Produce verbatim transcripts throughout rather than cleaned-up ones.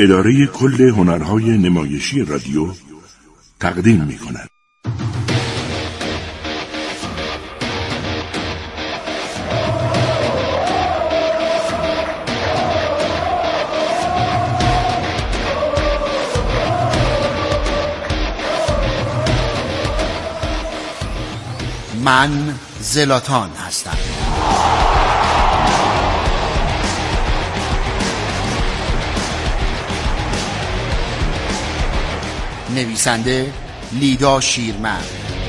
اداره کل هنرهای نمایشی رادیو تقدیم می کند. من زلاتان هستم. نویسنده لیدا شیرمرد،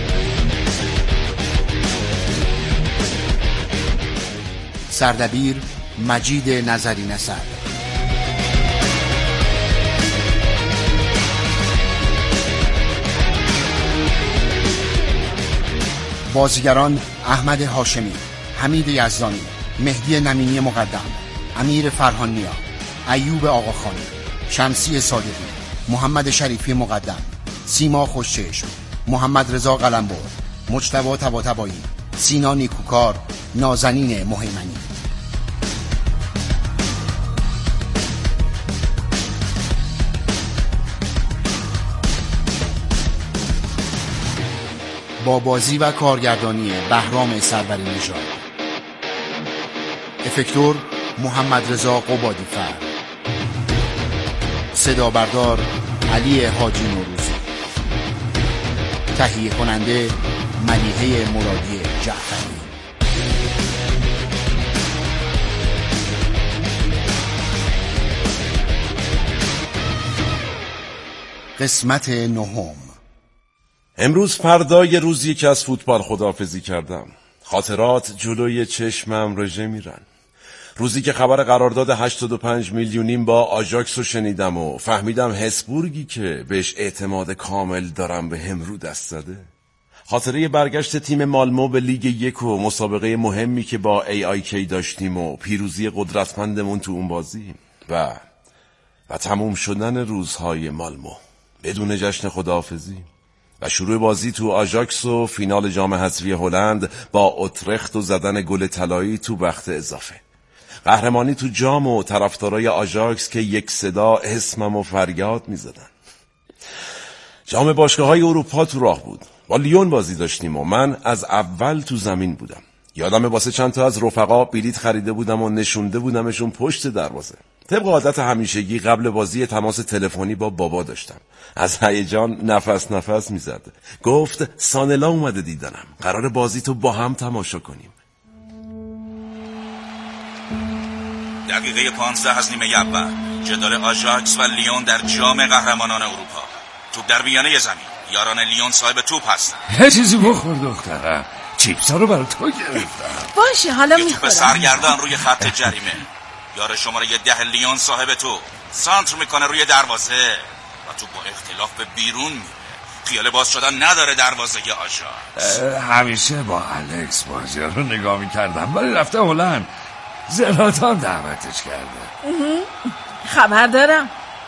سردبیر مجید نظری نصر، بازیگران احمد هاشمی، حمید یزدانی، مهدی نمینی مقدم، امیر فرهانیا، ایوب آقاخانی، شمسی صادقی، محمد شریفی مقدم، سیما خوشچشم، محمد رضا قلمبر، مجتبی طباطبایی، سینا نیکوکار، نازنین مهیمنی. با بازی و کارگردانی بهرام سروری نژاد. افکتور محمد رضا قبادی‌فر. صدا بردار علی حاجی نوروزی. تهیه کننده ملیحه مرادی جعفری. قسمت نهم. امروز فردای روزی که از فوتبال خداحافظی کردم. خاطرات جلوی چشمم رژه میرن. روزی که خبر قرارداد هشتاد و پنج میلیونیم با آژاکس رو شنیدم و فهمیدم هسبورگی که بهش اعتماد کامل دارم به هم رو دست زده. خاطره برگشت تیم مالمو به لیگ یک و مسابقه مهمی که با ای آی کی داشتیم و پیروزی قدرتمندمون تو اون بازی و و تموم شدن روزهای مالمو بدون جشن خداحافظی و شروع بازی تو آژاکس و فینال جام حذفی هلند با اوترخت و زدن گل طلایی تو وقت اضافه. قهرمانی تو جام و طرفدارای آژاکس که یک صدا اسمم و فریاد می زدن. جام باشگاه‌های اروپا تو راه بود. با لیون بازی داشتیم و من از اول تو زمین بودم. یادم واسه چند تا از رفقا بلیط خریده بودم و نشونده بودمشون پشت دروازه. طبق عادت همیشگی قبل بازی تماس تلفنی با بابا داشتم. از هیجان نفس نفس میزد. گفت سانلا اومده دیدنم. قرار بازی تو با هم تماشا کنیم. دقیقه پانزده از نیمه اول جدال آژاکس و لیون در جام قهرمانان اروپا. توپ در میانه زمین. یاران لیون صاحب توپ هستن. یه چیزی بخور دخترم. چیپسا رو برای تو گرفتم. باشه حالا میخورم. توپ سرگردان روی خط جریمه. یار شماره ده لیون صاحب توپ سانتر میکنه روی دروازه و توپ با اختلاف به بیرون میره. خیال باز شدن نداره دروازه ی آژاکس. همیشه با الکس بازی رو نگاه میکردم ولی رفته هلند. زلاتان دعوتش کرده. خبر دارم.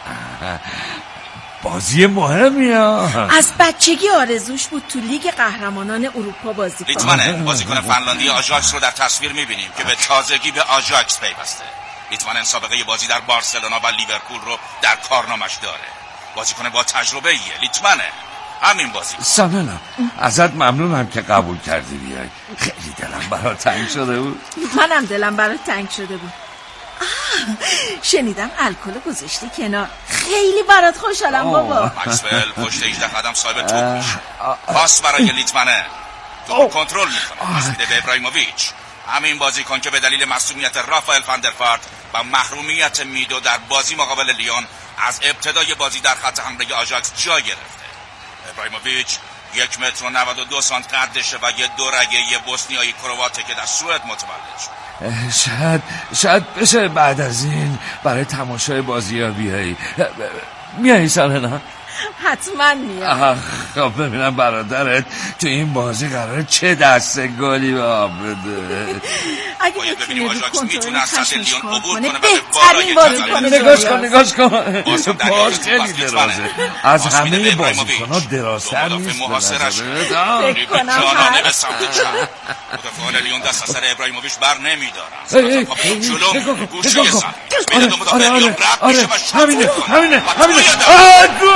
بازی مهمی ها. از بچگی آرزوش بود تو لیگ قهرمانان اروپا بازی کنه. لیتمانه بازیکن فنلاندی آژاکس رو در تصویر میبینیم که به تازگی به آژاکس پیوسته. لیتمانه سابقه بازی در بارسلونا و لیورپول رو در کارنامش داره. بازیکن با تجربه ایه. لیتمانه همین بازی. سانلا ازت ممنونم که قبول کردی بیای. خیلی دلم برات تنگ شده بود. منم دلم برات تنگ شده بود. آه، شنیدم الکل گذاشتی کنار. خیلی برات خوشحالم بابا. مکسول پشت هجده قدم صاحب توپ میشه. پاس برای لیتمانه. توپ کنترل میکنه. رسیده به ابراهیموویچ. همین بازیکن که به دلیل مسئولیت رافائل فاندرفارت و محرومیت میدو در بازی مقابل لیون از ابتدای بازی در خط حمله آژاکس جا گرفته. ابراهیموویچ یک متر و نود و دو سانت قدشه و یه دو رگه یه بوسنیایی کرواته که در سوئد متولد شد. شاید شاید بشه بعد از این برای تماشای بازی ها بیایی. میایی سالنا؟ حتما میام. خب ببینم برادرت تو این بازی قراره چه دسته گلی به آب بده. اگه باید ببینیم بتونه آژاکس کنترل میتونه از سطح خشمش لیون کار عبور کنه کنه و به بهترین بالای بازیکن جدول نگاش کن نگاش کن بازم در پاش یک خیلی باز درازه. لیتمنه. از پاس همه میده به بازیکن‌ها ابراهیموویچ. درازتر دو نیست مدافع به محاصرش نظرت؟ آه. فکر کنم جانانه به هست. سمت چپ. مدافعان لیون دست از سر ابراهیموویچ بر نمیدارن. ای، ای، پاپ ای، جلو نگاه کن، گوشه نگاه کن. سمت. میده دو مدافع آره، لیون آره، رد آره، میشه و شاط همینه، میکنه. همینه، و همینه. توی در- آه، گل!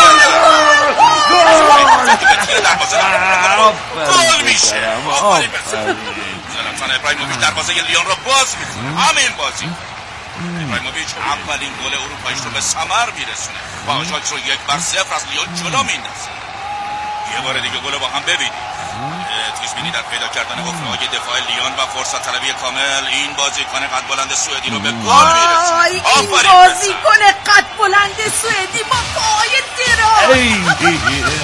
به تیر دروازه گل میشه. آفرین به زلاتان ابراهیموویچ دروازه لیون رو باز میکنه. همین بازی ابراهیموویچ اولین گل اروپاییش رو به ثمر میرسونه و آژاکس رو یک بر صفر از لیون جلو میندازه. یه بار دیگه گل با هم ببینید. تیز بینی در پیدا کردن حفره‌های دفاع لیون و فرصت طلبی کامل این بازیکن قد بلند سوئدی رو به گل میرسونه. آی این بازیکن قد بلند سوئدی با پای دراز.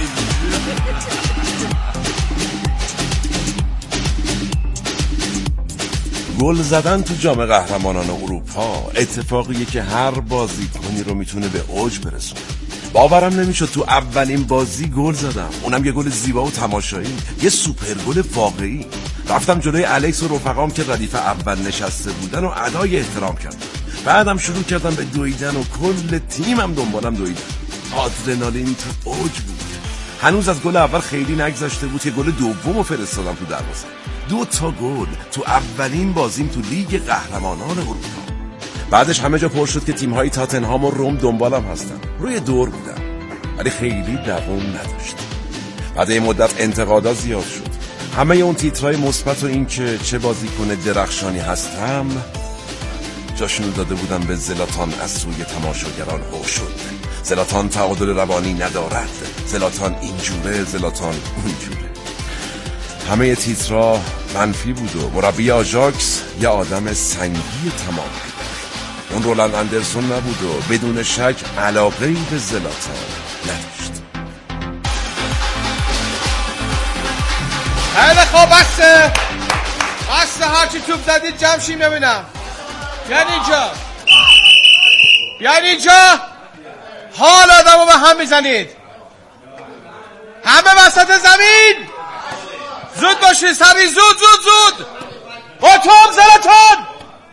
گل زدن تو جام قهرمانان اروپا اتفاقیه که هر بازیکنی رو میتونه به اوج برسونه. باورم نمیشد تو اولین بازی گل زدم، اونم یه گل زیبا و تماشایی، یه سوپر گل واقعی. رفتم جلوی الکس و رفقام که ردیف اول نشسته بودن و ادای احترام کردم. بعدم شروع کردم به دویدن و کل تیمم دنبالم دویدن. آدرنالین تو اوج بود. هنوز از گل اول خیلی نگذشته بود که گل دومو فرستادم تو دروازه. دو تا گل تو اولین بازیم تو لیگ قهرمانان اروپا. بعدش همه جا پر شد که تیم‌های تاتنهام و روم دنبالم هستن. روی دور بودم ولی خیلی دوام نداشت. بعد این مدت انتقادا زیاد شد. همه اون تیترهای مثبت و این که چه بازیکن درخشانی هستم جاشونو داده بودم به زلاتان از سوی تماشاگران هو شد. زلاتان تعادل روانی ندارد، زلاتان اینجوره، زلاتان اونجوره. همه تیترها منفی بود و مربی آژاکس یه آدم سنگی تمام بود. اون رولند اندرسون نبود و بدون شک علاقه‌ای به زلاتان نداشت. خیلی خوب بسته بسته هرچی توپ زدید جمع شیم ببینم. بیان اینجا بیان اینجا. حال آدم رو به هم میزنید. همه وسط زمین. زود باشید سری، زود زود زود. با توم زلاتان.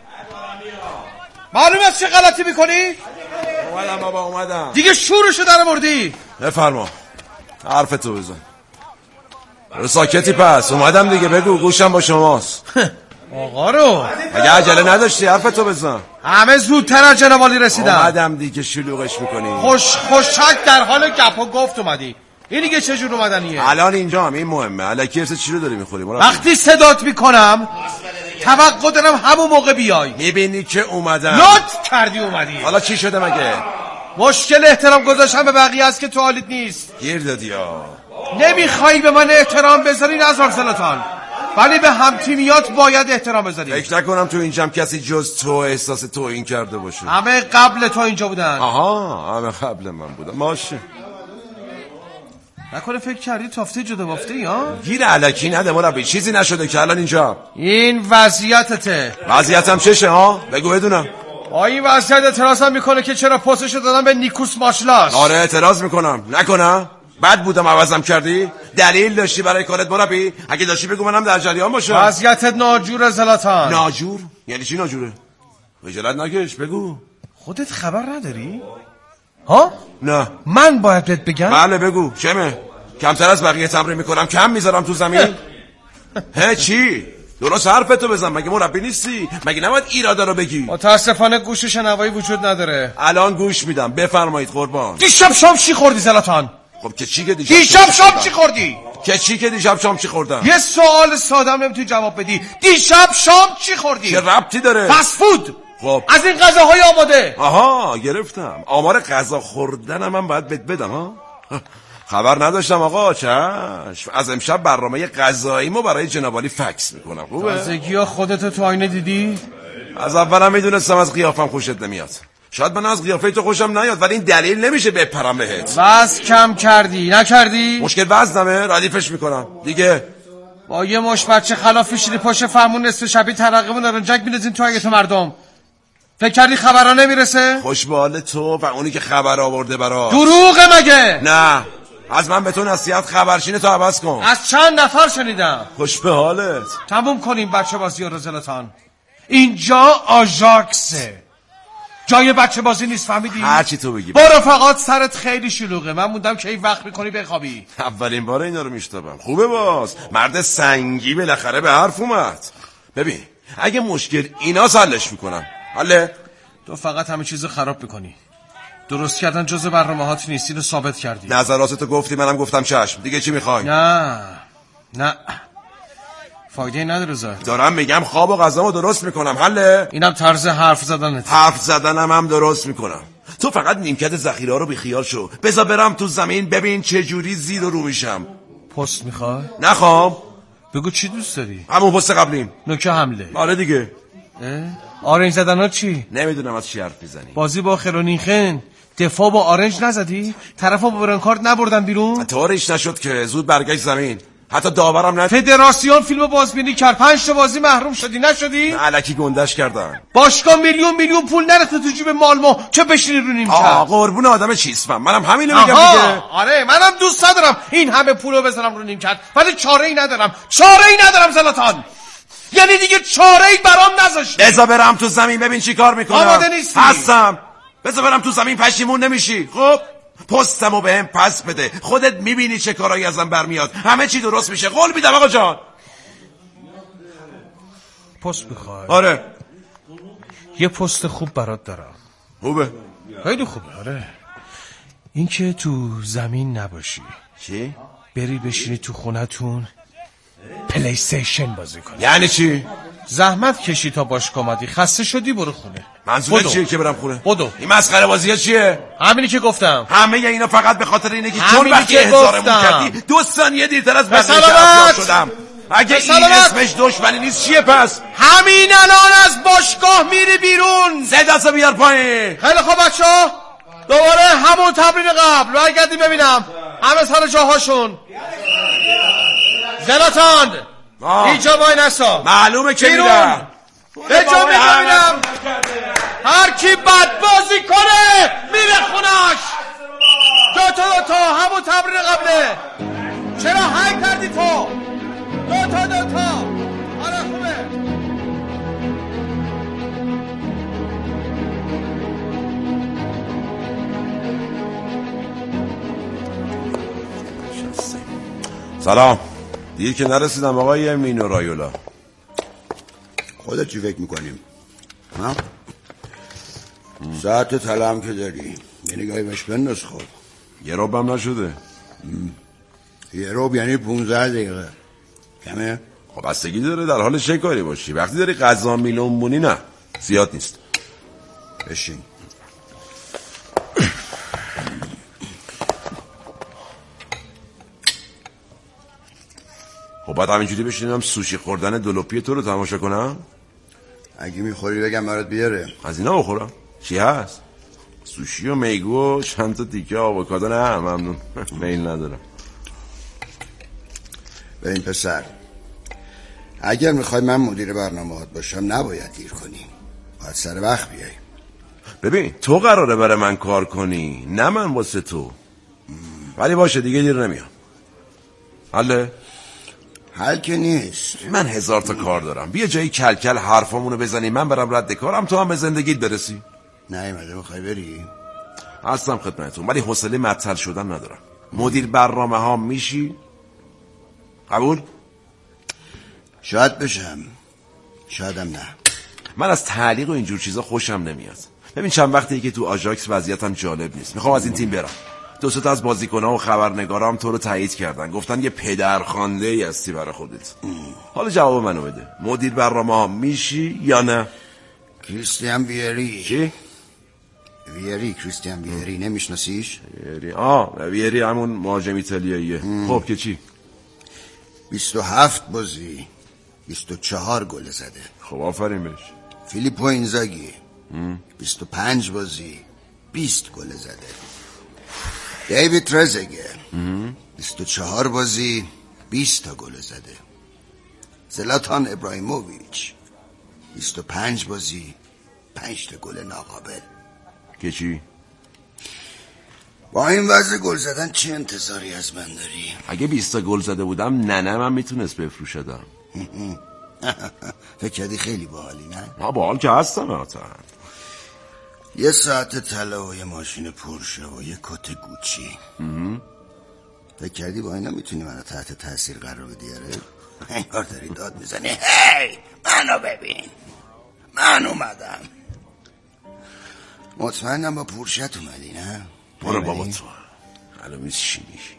معلوم است چه غلطی میکنی؟ اومدم بابا اومدم. دیگه شورشو در مردی. بفرما حرف تو بزن. رو ساکتی پس اومدم دیگه، بگو گوشم با شماست. آقا رو اگه عجله نداشتی حرف تو بزن. همه زودتر از جناب عالی رسیدن. اومدم دیگه شلوغش میکنی. خوش خوشک در حال گپ و گفت اومدی. این دیگه چه جور اومدنیه؟ الان اینجا هم این مهمه. الکی ارس چی رو داری میخوری؟ وقتی صدات میکنم توقع دارم همون موقع بیای. میبینی که اومدم. لطف کردی اومدی. حالا چی شده مگه؟ مشکل احترام گذاشتن به بقیه است که تو حالیت نیست. گیر دادی ها. نمیخوای به من احترام بذاری نذار زلاتان، ولی به هم تیمیات باید احترام بذاری. فکر نکنم تو این جمع کسی جز تو احساس تو این کرده باشه. همه قبل تو اینجا بودن. آها همه قبل من بودن. ماشه نکنه فکر کردی تافته جدا بافته یا؟ گیر علکی نده مربی، چیزی نشده که الان اینجا. این وضعیتته. وضعیتم چشه ها؟ بگو بدونم. با این وضعیت اعتراضم میکنه که چرا پستشو دادم به نیکوس ماشلاس. آره اعتراض میکنم. نکنم بد بودم عوضم کردی؟ دلیل داشتی برای کارت مربی؟ اگه داشتی بگو منم در جریان باشم. وضعیتت ناجور زلاتان. ناجور؟ یعنی چی ناجوره؟ خجالت نکش بگو. خودت خبر نداری؟ ها؟ نه. من باید بهت بگم؟ بله بگو. چمه؟ کمتر از بقیه تمرین میکنم کم میذارم تو زمین؟ هه چی؟ درست حرفتو بزن. مگه مربی نیستی؟ مگه نباید ایرادا رو بگی؟ متاسفانه گوش شنوایی وجود نداره. الان گوش میدم. بفرمایید قربان. دیشب شام چی خوردی زلاتان؟ خب که چی که دیشب دیشب شام چی خوردی؟ که چی که دیشب شام چی خوردم؟ یه سوال سادم نمیتونی جواب بدی. دیشب شام چی خوردی؟ چه ربطی داره؟ فست فود. خب از این غذاهای آماده. آها گرفتم. آمار غذا خوردنم من باید بهت بدم ها. خبر نداشتم آقا. چشم. از امشب برنامه غذاییمو برای جناب عالی فکس میکنم. خوبه؟ تازگی‌ها خودتو تو آینه دیدی؟ از اولم میدونستم از قیافم خوشت نمیاد. شاید من از قیافه تو خوشم نیاد ولی این دلیل نمیشه بپرم بهت. وزن کم کردی نکردی؟ مشکل وزنمه ردیفش میکنم دیگه. با یه مش بچه خلاف میشینی پشت فرمون نصف شبی ترقه و نارنجک میندازین تو اگه تو مردم. فکر کردی خبرها نمیرسه؟ خوش به حال تو و اونی که خبر آورده برات. دروغه مگه؟ نه از من به تو نصیحت، خبرشین تو عوض کن. از چند نفر شنیدم. خوش به حالت. تموم کنیم بچه بازی رو زلاتان. اینجا آژاکسه، جای بچه بازی نیست، فهمیدی؟ هرچی تو بگی. برو فقط سرت خیلی شلوغه، من موندم که این وقت میکنی بخوابی. اولین بار اینا رو میشتبم. خوبه باز مرد سنگی بالاخره به حرف اومد. ببین اگه مشکل اینا حلش میکنم. حله؟ تو فقط همه چیز خراب میکنی. درست کردن جز برنامه هات نیست، اینو ثابت کردی. نظراتتو گفتی، منم گفتم چشم. دیگه چی میخوای؟ نه نه فایده نداره زار. دارم میگم خواب و غذامو درست میکنم. حله؟ اینم طرز حرف زدنت. حرف زدنم هم درست میکنم. تو فقط نیمکت ذخیره رو بیخیال شو. بذار برم تو زمین ببین چه جوری زیر و رو میشم. پست میخوای؟ نخوام. بگو چی دوست داری؟ همون پست قبلیم. نوک حمله. آره دیگه. آرنج زدن ها چی؟ نمیدونم از چی حرف میزنی. بازی با خرونیخن دفاع با آرنج نزدی؟ طرفا با برنکارد نبردن بیرون؟ طورش نشد که زود برگشت زمین. حتی داورم نه. فدراسیون فیلم بازبینی کرد، پنج تا بازی محروم شدی نشدی؟ الکی گندش کردن. باشگاه میلیون میلیون پول نرفته تو جیب مالمو چه بشینی رو نیمکت؟ آقا قربون آدم چیزم، منم همینو میگم دیگه. آره منم دوست ندارم این همه پولو بزنم رو نیمکت، ولی چاره ای ندارم، چاره ای ندارم زلاتان. یعنی دیگه چاره ای برام نذاشتی. بذار برم تو زمین ببین چی کار میکنم. آماده نیستی؟ هستم. بذار برم تو زمین، پشیمون نمیشی. خب پستمو بهم پس بده، خودت میبینی چه کارایی ازم برمیاد. همه چی درست میشه، قول میدم آقا جان. پست میخوای؟ آره یه پست خوب برات دارم. خوبه؟ خیلی خوبه. آره این که تو زمین نباشی. چی؟ بری بشینی تو خونتون پلی استیشن بازی کنی. یعنی چی؟ زحمت کشی تا باشگاه اومدی، خسته شدی برو خونه. منظورت چیه که برم خونه؟ بدو. این مسخره بازیه چیه؟ همینی که گفتم. همه اینا فقط به خاطر اینه که چون وقتی هزارمون کردی دو ثانیه دیرتر از بقیه افضل شدم. اگه این اسمش دشمنی نیست چیه پس؟ همین الان از باشگاه میری بیرون. صداشو بیار پایین. خیلی خوب بچه‌ها، دوباره همون تمرین قبل برگردیم ببینم همه سر جاهاشون. زلاتان اینجا وای نسا. معلومه که میرم به جا ببینم هر کی بد بازی کنه میره خونش. دو تا دو تا همون تمرین قبله. چرا هنگ کردی تو؟ دو تا دو تا. آره خوبه. سلام. دیر که نرسیدم آقای مینو رایولا. خودت چی فکر میکنیم؟ ها؟ ساعت طلم که داری یه نگاهی بهش بنداز. خب یه روب هم نشده. یه روب یعنی پونزده دقیقه. کمه؟ خب بستگی داره در حال چه کاری باشی. وقتی داری غذا میلونبونی نه زیاد نیست. بشین. خب بعد همینجوری بشینم سوشی خوردن دلوپی تو رو تماشا کنم؟ اگه میخوری بگم برات بیاره. از اینا بخورم؟ چی هست؟ سوشی و میگو و چند تا تیکه آووکادو؟ نه ممنون. میل ندارم. ببین پسر، اگر میخوای من مدیر برنامه‌ات باشم نباید دیر کنی، باید سر وقت بیای. ببین تو قراره برای من کار کنی نه من واسه تو. ولی باشه دیگه دیر نمیام. حله؟ حل که نیست. من هزار تا کار دارم. بیا جایی کل کل حرفامونو بزنی، من برم رد کارم، تو هم به زندگیت برسی. نیومده میخوای بری؟ هستم خدمتتون ولی حوصله معطل شدن ندارم. مدیر برنامه ها میشی؟ قبول؟ شاید بشم شایدم نه. من از تعلیق و اینجور چیزا خوشم نمیاد. ببین چند وقتی که تو آژاکس وضعیتم جالب نیست، میخوام از این تیم برم. دو سه تا از بازیکن‌ها و خبرنگارا هم تو رو تایید کردن، گفتن یه پدرخوانده ای هستی برای خودت. حالا جواب منو بده، مدیر برنامه‌ها میشی یا نه؟ کریستیان ویری. چی؟ ویری، کریستیان ویری. نمیشناسیش؟ ویری آه ویری همون مهاجم ایتالیاییه. خب که چی؟ بیست و هفت بازی بیست و چهار گل زده. خب آفرین بهش. فیلیپو اینزاگی بیست و پنج بازی بیست گل زده. دیوید ترزگر بیست و چهار بازی بیست تا گل زده. زلاتان ابراهیموویچ بیست و پنج بازی پنج تا گل ناقابل. که چی؟ با این وضع گل زدن چه انتظاری از من داری؟ اگه بیست تا گل زده بودم ننه من میتونست بفروشدم. فکر کردی خیلی باحالی نه؟ ما باحال که هستم آتا. یه ساعت طلا و یه ماشین پورشه و یه کت گوچی. فکر کردی با اینا میتونی منو تحت تاثیر قرار بدی؟ انگار داری داد میزنی هی منو ببین، من اومدم. مطمئنم با پورشت اومدی نه؟ برو بابا تو الان چی میشی؟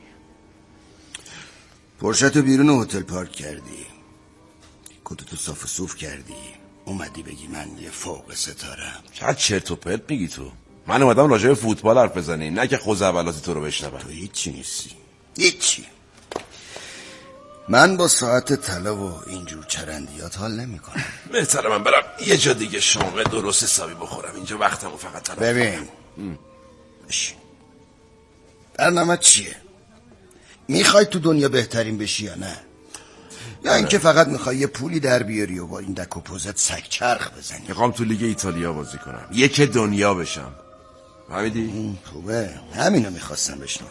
پورشتو بیرون هتل پارک کردی، کتتو صاف و صوف کردی، اومدی بگی من یه فوق ستارم. چقدر چرت و پرت میگی تو؟ من اومدم راجع به فوتبال حرف بزنی، نه که خوزعبلات تو رو بشنوم. تو هیچی نیستی، هیچی. من با ساعت طلا و اینجور چرندیات حال نمی کنم. بهتره من برم یه جا دیگه شامه درست حسابی بخورم، اینجا وقتمو فقط طرف. ببین بشین، برنامه چیه؟ میخوای تو دنیا بهترین بشی یا نه؟ یا اینکه فقط میخوای یه پولی در بیاری و با این دک و پوزت سگ چرخ بزنی؟ میخوام تو لیگ ایتالیا بازی کنم، یک دنیا بشم. فهمیدی؟ خوبه، همینو میخواستم بشنوم.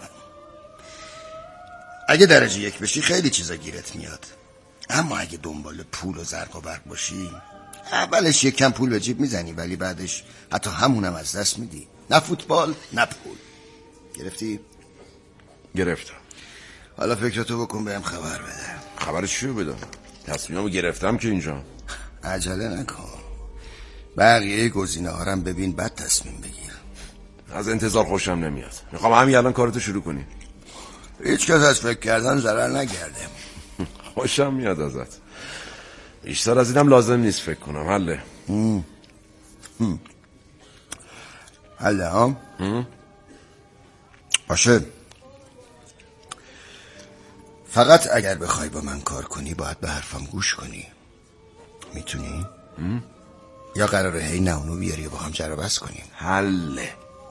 اگه درجه یک بشی خیلی چیزا گیرت میاد، اما اگه دنبال پول و زرق و برق باشی اولش یک کم پول به جیب میزنی ولی بعدش حتی همونم از دست میدی. نه فوتبال نه پول. گرفتی؟ گرفتم. حالا فکرتو بکن بهم خبر بده. خبر چیو بدم؟ تصمیممو گرفتم که اینجا. عجله نکن، بقیه گزینه ها رو ببین بعد تصمیم بگیر. از انتظار خوشم نمیاد، میخوام همین الان کارتو شروع کنی. هیچ کس از فکر کردن ضرر نگرده. خوشم میاد ازت، بیشتر از اینم لازم نیست فکر کنم. حله هم. هم. حله ها باشه. فقط اگر بخوای با من کار کنی باید به حرفم گوش کنی. میتونی؟ یا قراره هی نه اونو بیاری و با هم جر بس کنیم؟ حله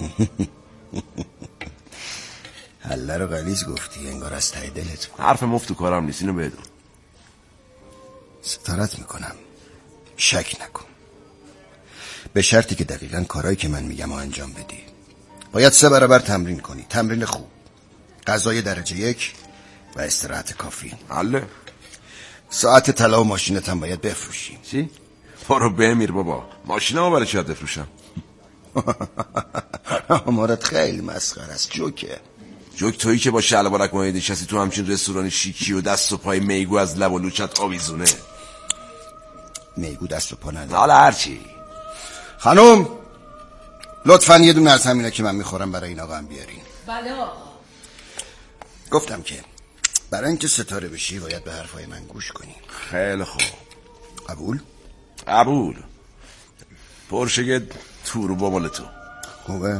حله رو غلیظ گفتی، انگار از ته دلت بود. حرف مفت و کارم نیست، اینو بدون. ستارت میکنم، شک نکن، به شرطی که دقیقاً کارهایی که من میگم رو انجام بدی. باید سه برابر تمرین کنی، تمرین خوب، غذای درجه یک و استراحت کافی. حله. ساعت طلا و ماشینت هم باید بفروشی. چی؟ برو بمیر بابا، ماشینمو برای چی بفروشم؟ آمارت خیلی مسخره است. جوکه جوک تویی که با شلوارک ماهی نشستی تو همچین رستوران شیکی و دست و پای میگو از لب و لوچت آویزونه. میگو دست و پا نداره. حالا هرچی. خانم لطفاً یه دونه از همینا که من میخورم برای این آقا هم بیارین. بله آقا. گفتم که برای اینکه ستاره بشی باید به حرفای من گوش کنی. خیلی خوب. قبول؟ قبول. پرشه توربو مال تو. خوبه؟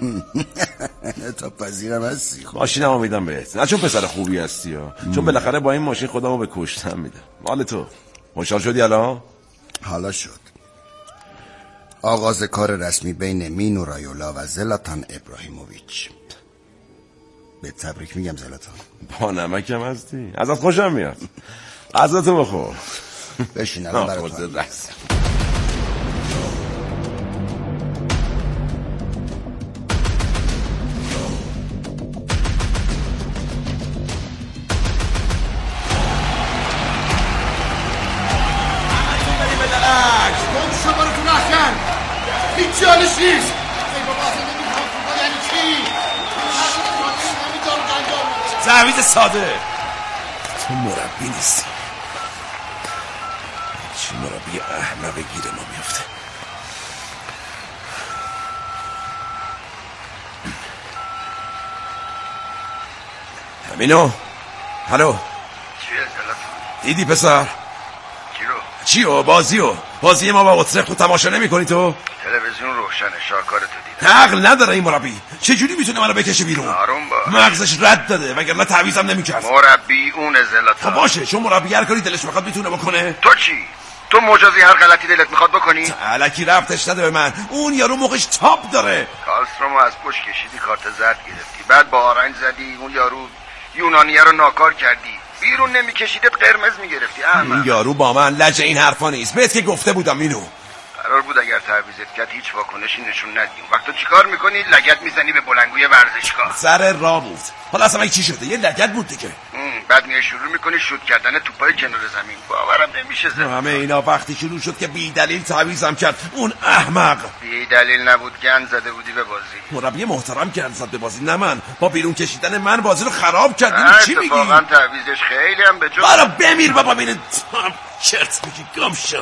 تا پذیرم هستی. خوب. ماشینم رو میدم بهت، نه چون پسر خوبی هستی ها، چون بالاخره با این ماشین خودمو به کشتن میدم. مال تو. خوشحال شدی الان؟ حالا شد. آغاز کار رسمی بین مینو رایولا و زلاتان ابراهیموویچ. به تبریک میگم زلاتان. با نمکم هستی، ازت خوشم میاد. غذاتو بخور. بشین الان برات رس. هیچ جانش نیست. یعنی چی؟ تعویض ساده. تو مربی نیستی، چی مربی احمق گیر ما میفته. همینو. هلو چیه زلاتان؟ دیدی پسر؟ چی رو؟ چیو؟ بازیو بازی ما با اترخت رو تماشا نمی کنی تو؟ تلویزیون روشنه، شاکارتو دیدم. عقل نداره این مربی، چجوری میتونه منو بکشه بیرون؟ آروم باش، مغزش رد داده وگرنه تعویضم نمیکرد. مربی اونه زلاتان. خب باشه، چون مربی هر کاری دلش بخواد میتونه بکنه. تو چی؟ تو مجازی هر غلطی دلت میخواد بکنی؟ الکی ربطش نده به من، اون یارو موقعش تاپ داره. کالسترومو از پشت کشیدی، کارت زرد گرفتی، بعد با آرنج زدی، اون یارو یونانیه رو ناکار کردی، بیرون نمیکشیدت قرمز میگرفتی. احمد این یارو با من لجه این حرفا نیست، بهت که گفته بودم اینو. قرار قرار بود اگر تعویضت کرد هیچ واکنشی نشون ندی. وقتی چیکار میکنی؟ لگد میزنی به بلنگوی ورزشگاه. سر راه بود. حالا اصلا من چی شده؟ یه لگد بود دیگه. بعد میای شروع میکنی شوت کردن توپای کنار زمین. باورم نمیشه. همه اینا وقتی شروع شد که بی دلیل تعویضم کرد اون احمق. بی دلیل نبود، گند زده بودی به بازی. مربی محترم گند زد به بازی، نه من. با بیرون کشیدن من بازی رو خراب کردی. چی میگی؟ اتفاقا تعویضش خیلی هم به جا. برا بمیر بابا ببین چرت میگی. گم شو.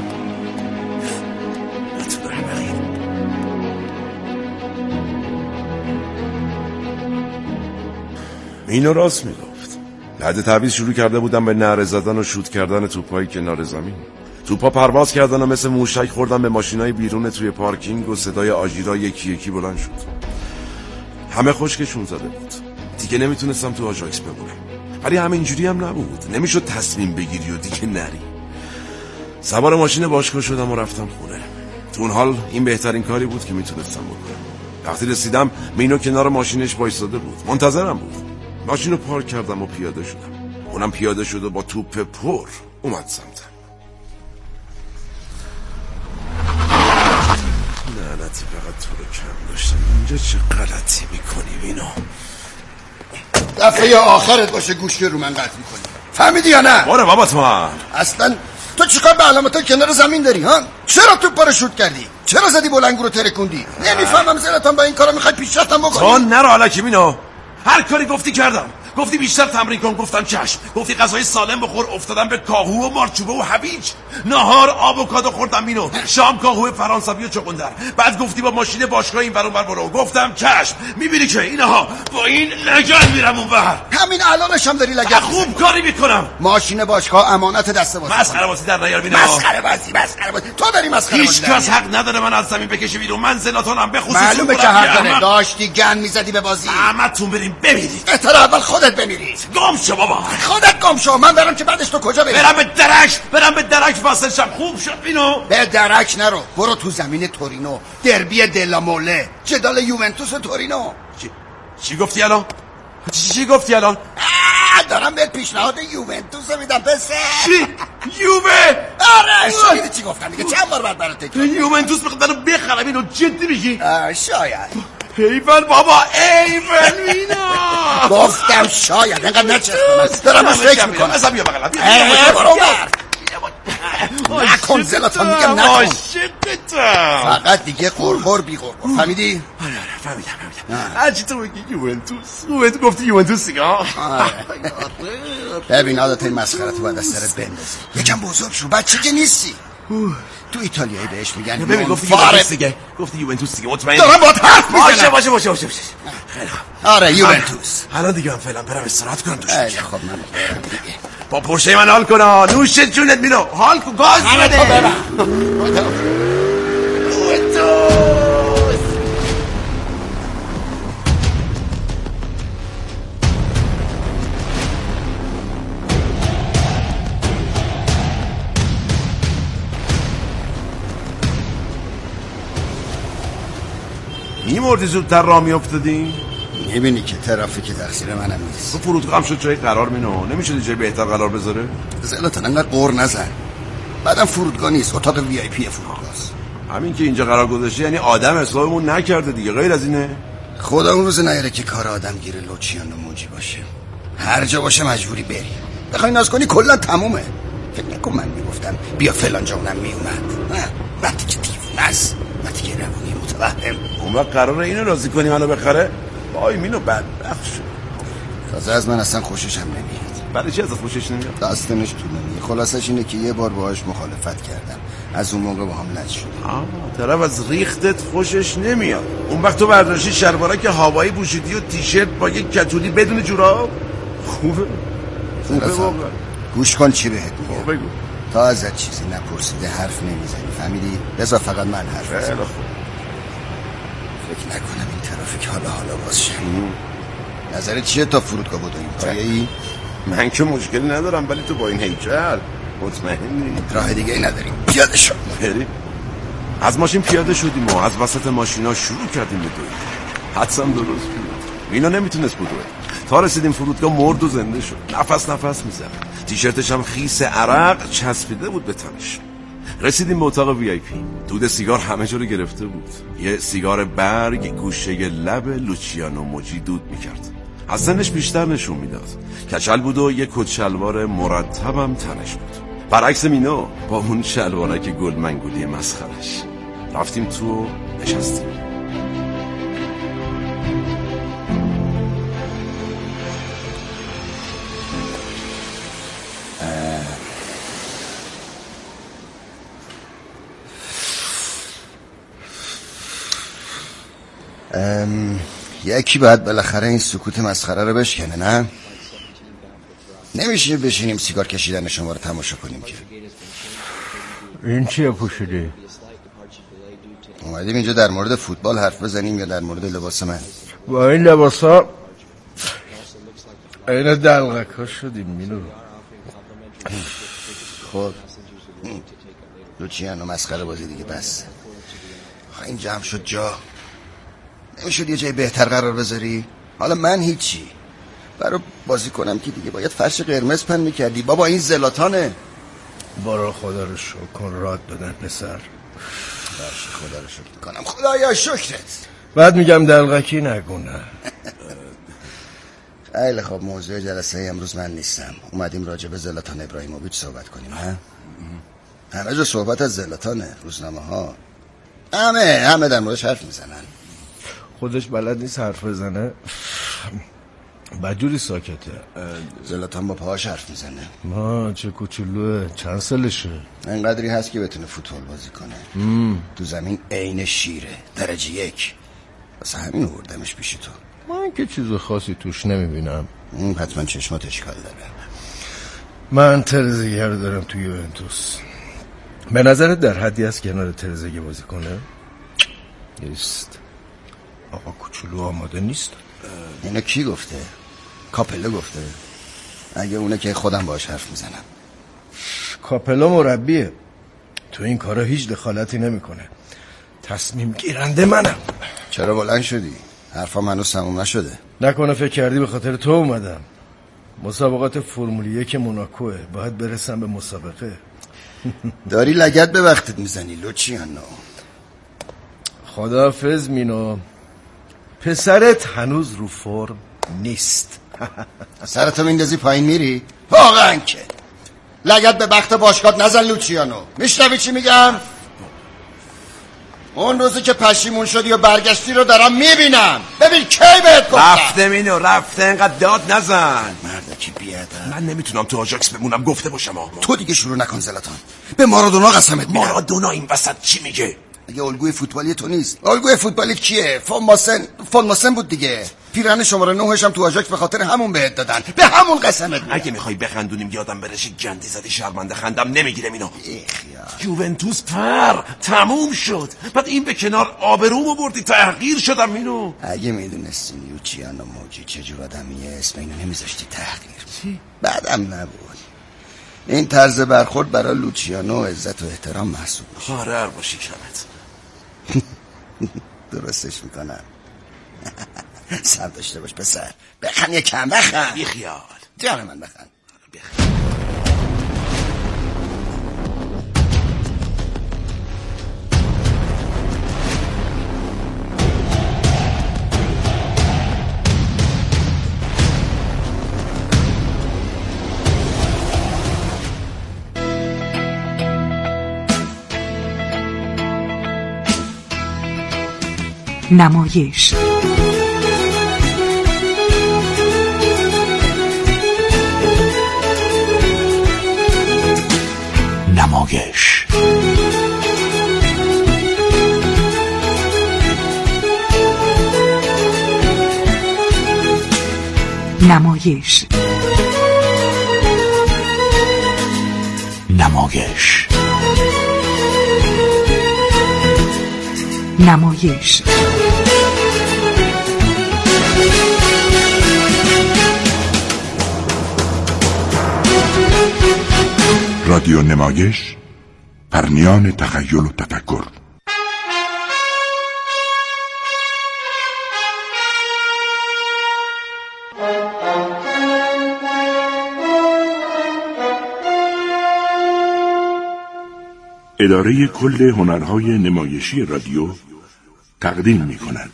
اینو راست میگفت. بعد تعویض شروع کرده بودم به نعره زدن و شوت کردن توپای کنار زمین. توپا پرواز کردن و مثل موشک خوردن به ماشینای بیرون توی پارکینگ و صدای آژیرا یکی یکی بلند شد. همه خشکشون زده بود. دیگه نمیتونستم تو آژاکس بمونم. ولی همینجوری هم نبود. نمیشد تصمیم بگیری و دیگه نری. سوار ماشین باشگاه شدم و رفتم خونه. تو اون حال این بهترین کاری بود که میتونستم بکنم. وقتی رسیدم مینو کنار ماشینش وایساده بود. منتظرم بود. ماشین رو پارک کردم و پیاده شدم. اونم پیاده شد و با توپ پر اومد سمتم. لعنتی فقط تو رو کم داشتم. اینجا چه غلطی میکنی مینو؟ دفعه آخرت باشه گوشی رو من قطع میکنی. فهمیدی یا نه؟ باره بابا تو هم اصلا تو چیکار به علامت کنار زمین داری ها؟ چرا توپ رو شوت کردی؟ چرا زدی بلنگو رو ترکوندی؟ نمیفهمم زلاتان با این کارا میخوای پیشرفتم بکنی؟ تو نرو الکی مینو. هر کاری گفتی کردم. گفتی بیشتر تمرین کن، گفتم چشم. گفتی غذای سالم بخور، افتادم به کاهو و مارچوبه و هویج. نهار آووکادو خوردم مینو. شام کاهو فرانسوی و چغندر. بعد گفتی با ماشین باشگاه این ور اون ور برو، گفتم چشم. میبینی که اینها با این لگد میرم اون ور. همین الانش هم داری لگد. خوب کاری میکنم. ماشین باشگاه امانت دست بازی. مسخره بازی در نیار مینو. مسخره بازی، مسخره بازی. تو داری مسخره بازی. هیچ کس حق نداره من از زمین بکشی بیرون. من زلاتانم به خصوص. معلومه که حق داره. داشتی گن میزدی به بازی. همتون بریم بمیرید. بهتره اول خودت بمیرید. گم شو بابا. خودت گم شو. من برم که بعدش تو کجا بری؟ برم به درک. برم به درک فاصل شم. خوب شد اینو. به درک نرو. برو تو زمین تورینو. دربی دلاموله. جدال یوونتوس و تورینو. چی چی گفتی الان؟ چی, چی گفتی الان؟ دارم بهت پیشنهاد یوونتوس میدم پسر. چی؟ یووه؟ آره شنیدی چی گفتم دیگه؟ چند بار بعد برات تکرار. یوونتوس میخواد منو بخرم. اینو جدی میگی؟ شاید. ایول بابا ایول مینا. گفتم شاید. اینقدر نچسب من. دارم بس فکر میکنم. اصلا بیا بغلم. برو بر. نکن زلاتان میگم نکن. فقط دیگه قرقر بی قرقر. فهمیدی؟ آره آره فهمیدم فهمیدم. هرچی تو بگی یوونتوس. یوونتوس گفتی یوونتوس دیگه. ببین عادت این مسخره تو باید از سرت بندازی. یکم بزرگ شو. بچه که نیستی. تو ایتالیایی بهش میگن ببین گفتی یوونتوس دیگه. گفتی یوونتوس دیگه. مطمئن دارم باهات حرف میزنم. باشه باشه باشه باشه. خیلی خوب. آره یوونتوس. الان دیگه من فعلا برم استراحت کنم دوش. خیلی خوب من برم دیگه. با پرشه من حال کن. نوش جونت میرو. حال کن. گاز بده. میمردی زودتر راه میافتادی؟ میبینی که ترافیک تقصیر منم نیست. تو فرودگاه هم شد جای قرار مینو. نمیشه جای بهتر قرار بذاره؟ زلاتان انقدر قور نزن. بعدم فرودگاه نیست، اتاق وی آی پی فرودگاهست. همین که اینجا قرار گذاشته یعنی آدم حسابمون نکرده دیگه. غیر از اینه؟ خدا اون روز نیاره که کار آدم گیر لوچیان و موجی باشه. هر جا باشه مجبوری بری. بخوای ناز کنی کلا تمومه. فکر نکن من میگفتم بیا فلان جا اونم میومد. نه وقتی که دیوونه است، وقتی که روونی متوهم. اون وقت قراره اینو راضی کنی منو بخره؟ وای مینو بدبخت شد. تازه از من اصلا خوشش هم نمیاد. برای چی ازت خوشش نمیاد؟ داستانش طولانیه. خلاصش اینه که یه بار باهاش مخالفت کردم. از اون موقع با هم لج شدیم. آه طرف از ریختت خوشش نمیاد. اون وقت تو برداشتی شلوارک هوایی پوشیدی و تیشرت با یک کتونی بدون جوراب. خوبه. خوبه واقعا. گوش کن چی بهت میگم. بگو. تا ازت چیزی نپرسیده حرف نمیزنی. فهمیدی؟ بذار فقط من حرف بزنم. فکر نکنم این ترافیک حالا حالا باز شه. نظرت چیه تا فرودگاه بدویم؟ پایه‌ای؟ من که مشکلی ندارم ولی تو با این هیکل مطمئنی؟ راه دیگه ای نداریم. پیاده شو. بریم. از ماشین پیاده شدیم و از وسط ماشینا شروع کردیم به دویدن. حدسم درست بود. اینا نمیتونست بدوه. تا رسیدیم فرودگاه مرد و زنده شد. نفس نفس میزد. تیشرتش هم خیس عرق چسبیده بود به تنش. رسیدیم به اتاق وی آی پی. دود سیگار همه جا رو گرفته بود. یه سیگار برگ گوشه لب لوچیانو موجی دود میکرد. از سنش بیشتر نشون میداد. کچل بود و یه کت شلوار مرتبم تنش بود. برعکس مینو با اون شلوارک گل منگولی مسخرش. رفتیم تو و نشستیم. ام... یکی باید بالاخره این سکوت مسخره رو بشکنه، نه؟ نمیشه بشینیم سیگار کشیدن شما رو تماشا کنیم که. این چیه پوشیدی؟ اومدیم اینجا در مورد فوتبال حرف بزنیم یا در مورد لباس من؟ با این لباس ها این دلغک ها شدیم مینو. خب لوچیانو مسخره بازی دیگه بس. این جمع شد جا، نمیشد یه جای بهتر قرار بذاری؟ حالا من هیچی، برای بازی کنم که دیگه باید فرش قرمز پن میکردی. بابا این زلاتانه. برای خدا رو شکر کن، راد بدن پسر. باشه خدا رو شکر کنم. خدایا شکرت. بعد میگم دلغکی نگونه. خیلی خب، موضوع جلسه امروز من نیستم. اومدیم راجع به زلاتان ابراهیموویچ صحبت کنیم. ها همه جا صحبت از زلاتانه، روزنامه ها همه همه در موردش حرف میزنن. خودش بلد نیست حرف بزنه، بدجوری ساکته. زلاتان با پاهاش حرف میزنه. ما چه کوچولوه، چند سالشه؟ اینقدری هست که بتونه فوتبال بازی کنه. مم. تو زمین عین شیره، درجه یک. واسه همین آوردمش پیش تو. من که چیز خاصی توش نمیبینم. حتما چشمات اشکال داره. من ترزگی رو دارم توی یوونتوس. به نظرت در حدی هست کنار ترزگی بازی کنه؟ نیست. آقا کوچولو آماده نیست. اینو کی گفته؟ کاپلو گفته؟ اگه اونه که خودم باهاش حرف میزنم. کاپلو مربیه، تو این کارا هیچ دخالتی نمیکنه. تصمیم گیرنده منم. چرا بلند شدی؟ حرفا هنوز تموم نشده. نکنه فکر کردی به خاطر تو اومدم. مسابقات فرمول یک موناکوه، باید برسم به مسابقه. داری لگد به وقتت میزنی لوچیانو. خداحافظ مینو، پسرت هنوز رو فرم نیست. سرتو میندازی پایین میری؟ واقعا که لگد به بخت باشگاه نزن لوچیانو. میشنوی چی میگم؟ اون روزی که پشیمون شدی و برگشتی رو دارم میبینم. ببین کی بهت گفتم. رفته مینو رفته، اینقدر داد نزن. مرده که بیادم. من نمیتونم تو آژاکس بمونم، گفته باشم آقا. تو دیگه شروع نکن زلاتان. به مارادونا قسمت میدم. مارادونا این وسط چی میگه؟ اگه الگوی فوتبالی تو نیست، الگوی فوتبالی کیه؟ فون ماسن. فون ماسن بود دیگه. پیرهن شماره نهش هم تو آژاکس به خاطر همون بهت دادن. به همون قسمت میدم. اگه میخوای بخندونیم یادم برشی گندی زدی شرمنده، خندم نمیگیره اینو. یوونتوس پر تموم شد، بعد این به کنار آبرومو بردی، تحقیر شدم اینو. اگه میدونستی لوچیانو موجی چجور آدمیه اسم اینو نمیذاشتی تحقیر. چی؟ بعدم نبود. این طرز برخورد برای لوچیانو عزت و احترام محسوب میشه. آره هر باشی کمت. درستش میکنم. سر داشته باش پسر. بخن یه کم بخن. بی خیال. جان من بخن. بخن. نمایش نمایش نمایش نمایش نمایش رادیو نمایش، پرنیان تخیل و تفکر. اداره کل هنرهای نمایشی رادیو تقدیم می کند.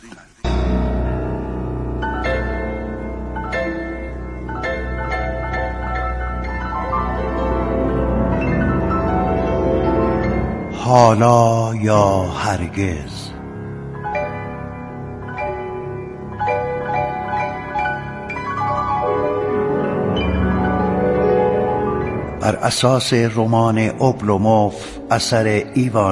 حالا یا هرگز. بر اساس رمان اوبلوموف اثر ایوان